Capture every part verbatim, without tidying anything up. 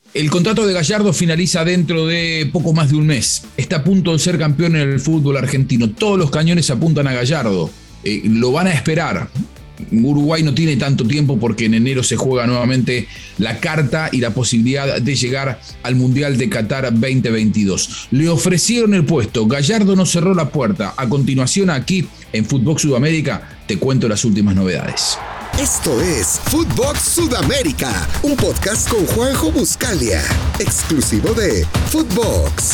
El contrato de Gallardo finaliza dentro de poco más de un mes. Está a punto de ser campeón en el fútbol argentino. Todos los cañones apuntan a Gallardo. Eh, lo van a esperar. Uruguay no tiene tanto tiempo porque en enero se juega nuevamente la carta y la posibilidad de llegar al Mundial de Qatar veinte veintidós. Le ofrecieron el puesto. Gallardo no cerró la puerta. A continuación, aquí en Footbox Sudamérica, te cuento las últimas novedades. Esto es Footbox Sudamérica, un podcast con Juanjo Buscalia, exclusivo de Footbox.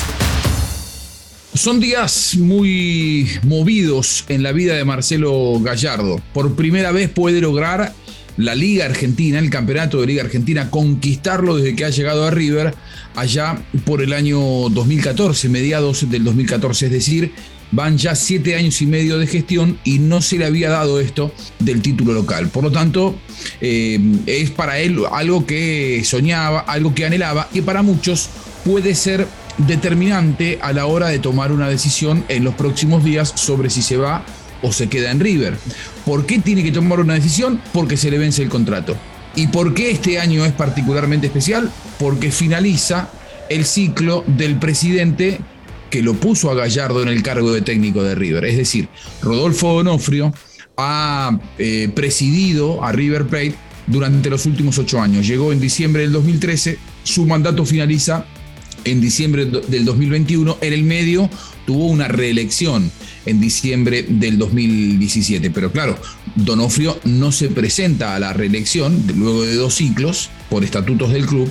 Son días muy movidos en la vida de Marcelo Gallardo. Por primera vez puede lograr la Liga Argentina, el campeonato de Liga Argentina, conquistarlo desde que ha llegado a River allá por el año dos mil catorce, mediados del dos mil catorce, es decir, van ya siete años y medio de gestión y no se le había dado esto del título local. Por lo tanto, eh, es para él algo que soñaba, algo que anhelaba y para muchos puede ser determinante a la hora de tomar una decisión en los próximos días sobre si se va o se queda en River. ¿Por qué tiene que tomar una decisión? Porque se le vence el contrato. ¿Y por qué este año es particularmente especial? Porque finaliza el ciclo del presidente que lo puso a Gallardo en el cargo de técnico de River. Es decir, Rodolfo D'Onofrio ha eh, presidido a River Plate durante los últimos ocho años. Llegó en diciembre del dos mil trece, su mandato finaliza en diciembre del dos mil veintiuno. En el medio tuvo una reelección en diciembre del dos mil diecisiete. Pero claro, D'Onofrio no se presenta a la reelección luego de dos ciclos por estatutos del club.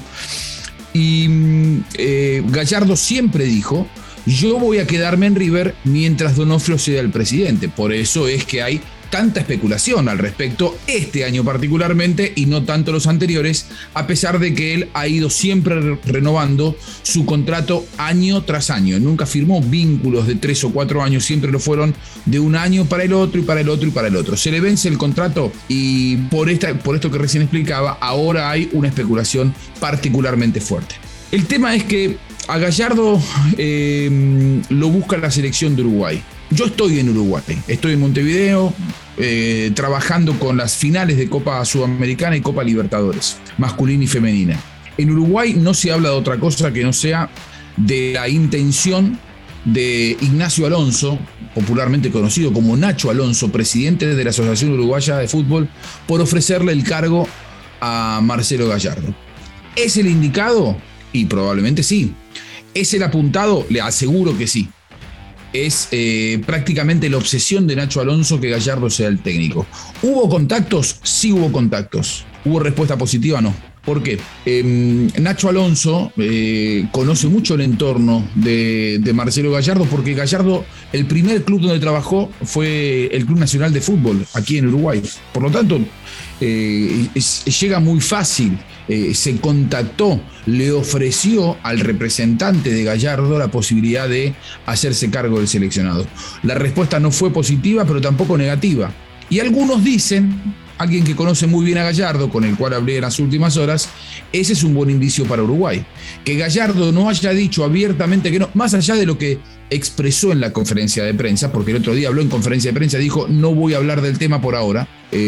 Y eh, Gallardo siempre dijo: yo voy a quedarme en River mientras D'Onofrio sea el presidente. Por eso es que hay tanta especulación al respecto este año particularmente y no tanto los anteriores, a pesar de que él ha ido siempre re- renovando su contrato año tras año. Nunca firmó vínculos de tres o cuatro años, siempre lo fueron de un año para el otro y para el otro y para el otro. Se le vence el contrato y por, esta, por esto que recién explicaba, ahora hay una especulación particularmente fuerte. El tema es que a Gallardo eh, lo busca la selección de Uruguay. Yo estoy en Uruguay, estoy en Montevideo, eh, trabajando con las finales de Copa Sudamericana y Copa Libertadores, masculina y femenina. En Uruguay no se habla de otra cosa que no sea de la intención de Ignacio Alonso, popularmente conocido como Nacho Alonso, presidente de la Asociación Uruguaya de Fútbol, por ofrecerle el cargo a Marcelo Gallardo. ¿Es el indicado? Y probablemente sí. ¿Es el apuntado? Le aseguro que sí. Es eh, prácticamente la obsesión de Nacho Alonso que Gallardo sea el técnico. ¿Hubo contactos? Sí hubo contactos. ¿Hubo respuesta positiva? No. ¿Por qué? Eh, Nacho Alonso eh, conoce mucho el entorno de, de Marcelo Gallardo, porque Gallardo, el primer club donde trabajó fue el Club Nacional de Fútbol, aquí en Uruguay. Por lo tanto, eh, es, llega muy fácil. Eh, se contactó, le ofreció al representante de Gallardo la posibilidad de hacerse cargo del seleccionado. La respuesta no fue positiva, pero tampoco negativa. Y algunos dicen, alguien que conoce muy bien a Gallardo, con el cual hablé en las últimas horas, ese es un buen indicio para Uruguay. Que Gallardo no haya dicho abiertamente que no, más allá de lo que expresó en la conferencia de prensa, porque el otro día habló en conferencia de prensa, dijo: no voy a hablar del tema por ahora. Eh,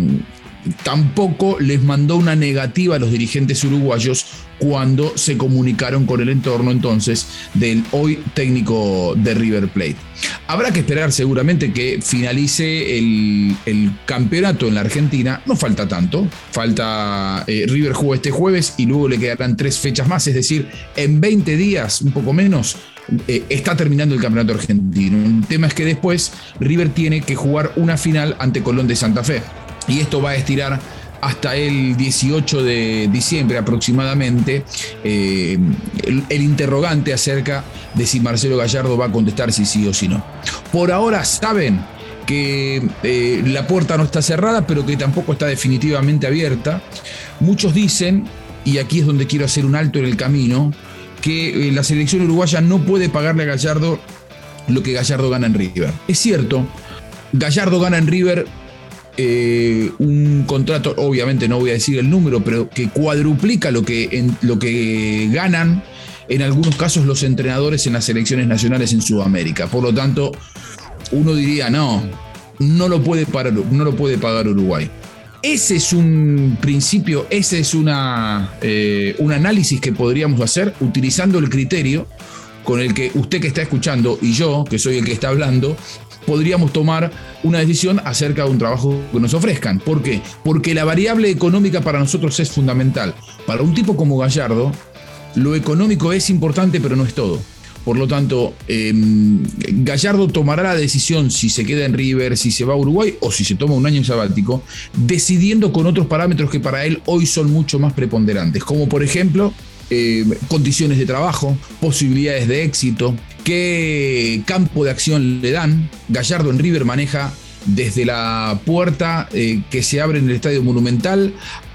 Tampoco les mandó una negativa a los dirigentes uruguayos cuando se comunicaron con el entorno entonces del hoy técnico de River Plate. Habrá que esperar seguramente que finalice el, el campeonato en la Argentina. No falta tanto. Falta eh, River juega este jueves y luego le quedarán tres fechas más. Es decir, en veinte días, un poco menos, eh, está terminando el campeonato argentino. El tema es que después River tiene que jugar una final ante Colón de Santa Fe. Y esto va a estirar hasta el dieciocho de diciembre aproximadamente eh, el, el interrogante acerca de si Marcelo Gallardo va a contestar si sí o si no. Por ahora saben que eh, la puerta no está cerrada, pero que tampoco está definitivamente abierta. Muchos dicen, y aquí es donde quiero hacer un alto en el camino, que eh, la selección uruguaya no puede pagarle a Gallardo lo que Gallardo gana en River. Es cierto, Gallardo gana en River Eh, un contrato, obviamente no voy a decir el número, pero que cuadruplica lo que, en, lo que ganan en algunos casos los entrenadores en las selecciones nacionales en Sudamérica. Por lo tanto, uno diría, no, no lo puede pagar, no lo puede pagar Uruguay. Ese es un principio, ese es una, eh, un análisis que podríamos hacer utilizando el criterio con el que usted que está escuchando y yo, que soy el que está hablando, podríamos tomar una decisión acerca de un trabajo que nos ofrezcan. ¿Por qué? Porque la variable económica para nosotros es fundamental. Para un tipo como Gallardo, lo económico es importante, pero no es todo. Por lo tanto, eh, Gallardo tomará la decisión si se queda en River, si se va a Uruguay o si se toma un año sabático, decidiendo con otros parámetros que para él hoy son mucho más preponderantes, como por ejemplo eh, condiciones de trabajo, posibilidades de éxito, qué campo de acción le dan. Gallardo en River maneja desde la puerta eh, que se abre en el Estadio Monumental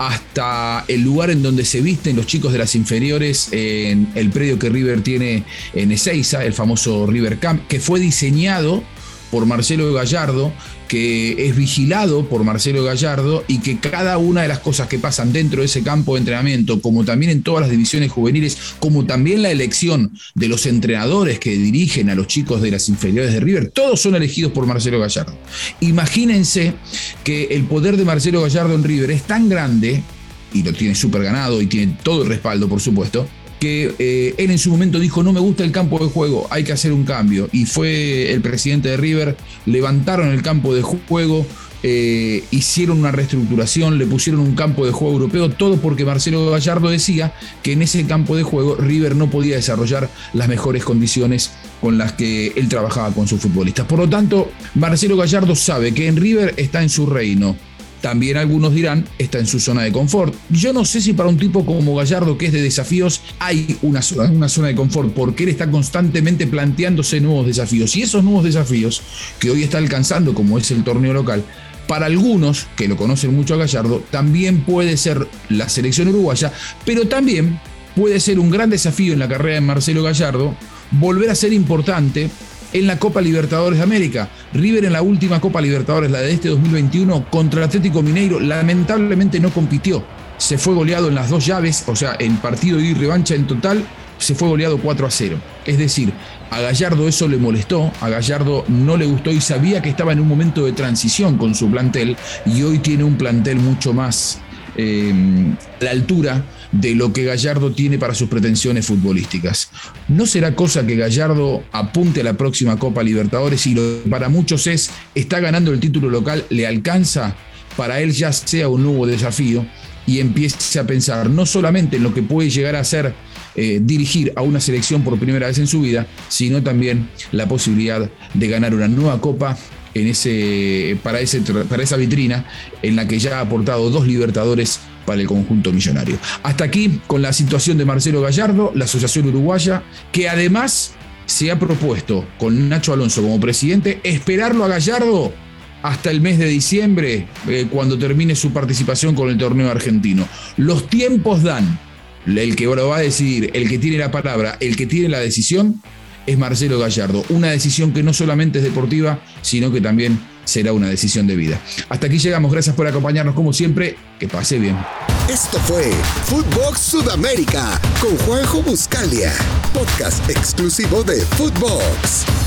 hasta el lugar en donde se visten los chicos de las inferiores en el predio que River tiene en Ezeiza, el famoso River Camp, que fue diseñado por Marcelo Gallardo, que es vigilado por Marcelo Gallardo y que cada una de las cosas que pasan dentro de ese campo de entrenamiento, como también en todas las divisiones juveniles, como también la elección de los entrenadores que dirigen a los chicos de las inferiores de River, todos son elegidos por Marcelo Gallardo. Imagínense que el poder de Marcelo Gallardo en River es tan grande, y lo tiene súper ganado y tiene todo el respaldo, por supuesto, que eh, él en su momento dijo: no me gusta el campo de juego, hay que hacer un cambio, y fue el presidente de River, levantaron el campo de juego, eh, hicieron una reestructuración, le pusieron un campo de juego europeo, todo porque Marcelo Gallardo decía que en ese campo de juego River no podía desarrollar las mejores condiciones con las que él trabajaba con sus futbolistas. Por lo tanto, Marcelo Gallardo sabe que en River está en su reino. También algunos dirán, está en su zona de confort. Yo no sé si para un tipo como Gallardo, que es de desafíos, hay una zona, una zona de confort, porque él está constantemente planteándose nuevos desafíos. Y esos nuevos desafíos que hoy está alcanzando, como es el torneo local, para algunos, que lo conocen mucho a Gallardo, también puede ser la selección uruguaya, pero también puede ser un gran desafío en la carrera de Marcelo Gallardo volver a ser importante en la Copa Libertadores de América. River en la última Copa Libertadores, la de este dos mil veintiuno, contra el Atlético Mineiro, lamentablemente no compitió. Se fue goleado en las dos llaves, o sea, en partido y revancha en total, se fue goleado cuatro a cero. Es decir, a Gallardo eso le molestó, a Gallardo no le gustó y sabía que estaba en un momento de transición con su plantel, y hoy tiene un plantel mucho más eh, a la altura de lo que Gallardo tiene para sus pretensiones futbolísticas. ¿No será cosa que Gallardo apunte a la próxima Copa Libertadores y lo que para muchos es, está ganando el título local, le alcanza? Para él ya sea un nuevo desafío y empiece a pensar no solamente en lo que puede llegar a ser eh, dirigir a una selección por primera vez en su vida, sino también la posibilidad de ganar una nueva Copa en ese, para, ese, para esa vitrina en la que ya ha aportado dos Libertadores para el conjunto millonario. Hasta aquí con la situación de Marcelo Gallardo, la Asociación Uruguaya, que además se ha propuesto con Nacho Alonso como presidente esperarlo a Gallardo hasta el mes de diciembre, eh, cuando termine su participación con el torneo argentino. Los tiempos dan. El que lo va a decidir, el que tiene la palabra, el que tiene la decisión, es Marcelo Gallardo. Una decisión que no solamente es deportiva, sino que también será una decisión de vida. Hasta aquí llegamos. Gracias por acompañarnos como siempre. Que pase bien. Esto fue Footbox Sudamérica con Juanjo Buscalia, podcast exclusivo de Footbox.